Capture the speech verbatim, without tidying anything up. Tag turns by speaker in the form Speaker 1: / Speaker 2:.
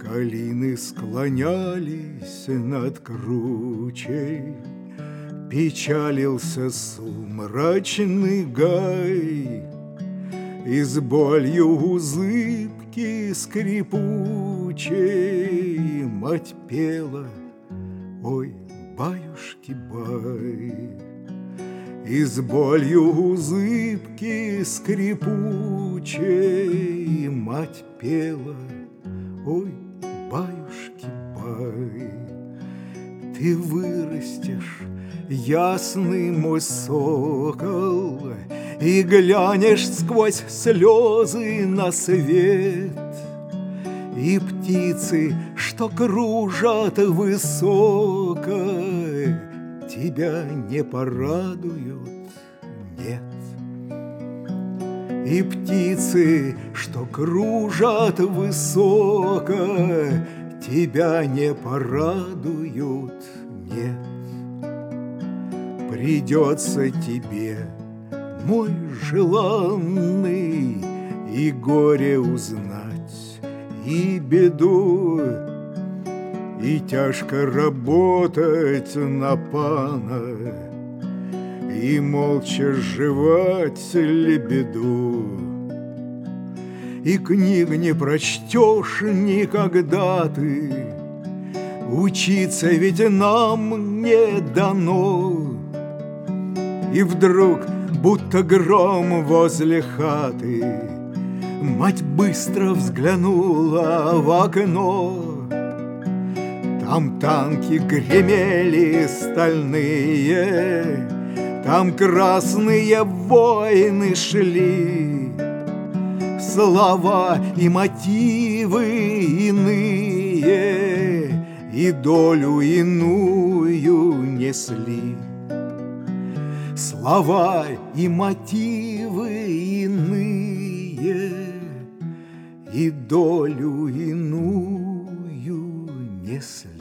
Speaker 1: Калины склонялись над кручей, печалился сумрачный гай, и с болью у зыбки скрипучей мать пела: ой, баюшки-бай. И с болью у зыбки скрипучей мать пела: ой, баюшки-бай. Ты вырастешь, ясный мой сокол, и глянешь сквозь слезы на свет, и птицы, что кружат высоко, тебя не порадуют, нет. И птицы, что кружат высоко, тебя не порадуют, нет. Придется тебе, мой желанный, и горе узнать, и беду, и тяжко работать на пана, и молча жевать лебеду. И книг не прочтешь никогда ты, учиться ведь нам не дано. И вдруг, будто гром возле хаты, мать быстро взглянула в окно. Там танки гремели стальные, там красные воины шли, слова и мотивы иные, и долю иную несли. Слова и мотивы иные, и долю иную несли.